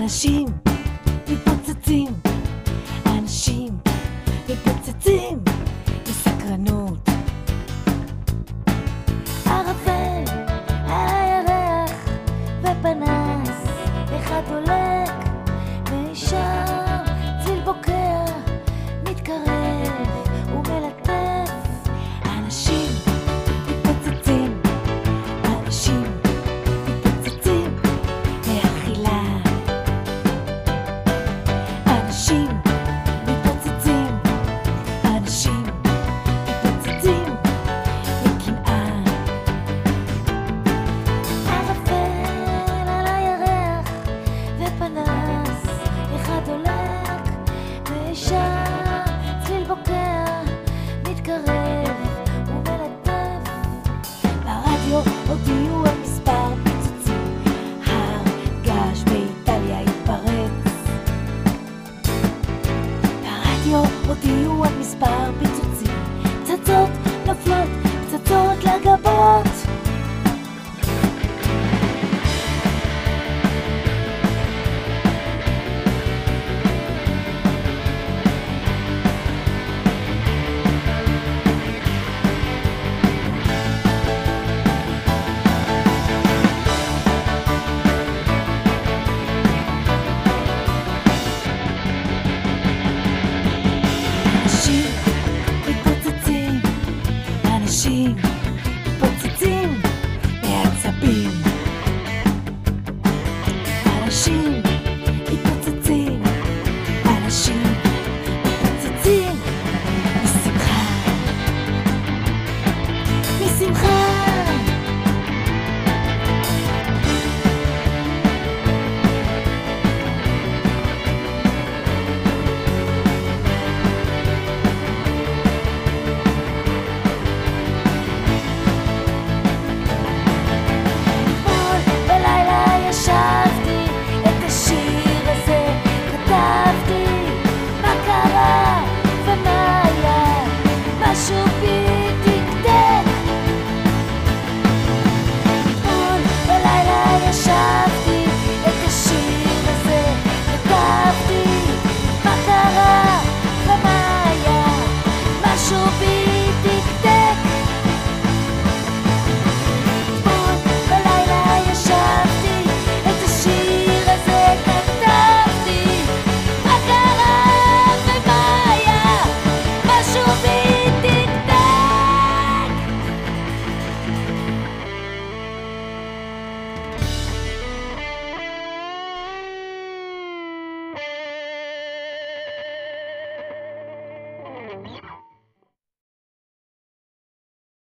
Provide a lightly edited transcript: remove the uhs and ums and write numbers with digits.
אנשים מתפוצצים, אנשים מתפוצצים בסקרנות. ערפל על הירח ופנס אחד דולק וישר צליל בוקע מתקרב ומלטף. אנשים מתפוצצים, אנשים מתפוצצים מאכילה. אנשים מתפוצצים, אנשים מתפוצצים מקנאה. ערפל על הירח ופנס אחד דולק וישר צליל בוקע מתקרב ומלטף. ברדיו הודיעו על מספר פיצוצים, הר געש באיטליה התפרץ. ברדיו הודיעו על מספר פיצוצים, פצצות נופלות, פצצות לגבות. אנשים מתפוצצים מעצבים. אנשים מתפוצצים, אנשים מתפוצצים משמחה, משמחה.